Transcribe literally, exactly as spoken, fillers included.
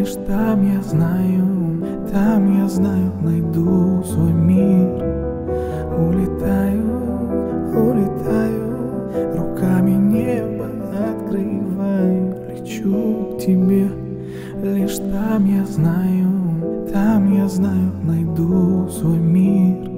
Лишь там я знаю, там я знаю, найду свой мир. Улетаю, улетаю, руками небо открываю. Лечу к тебе, лишь там я знаю, там я знаю, найду свой мир.